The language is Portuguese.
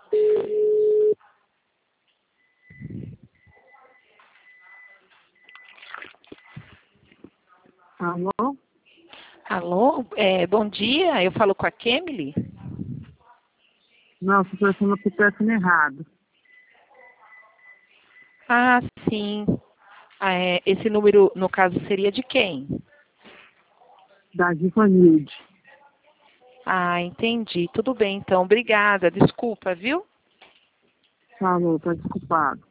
Alô? Alô, bom dia, eu falo com a Kemily? Não, estou telefone para o telefone errado. Ah, sim. Esse número, no caso, seria de quem? Da Givanilde. Ah, entendi. Tudo bem, então. Obrigada. Desculpa, viu? Falou, está desculpado.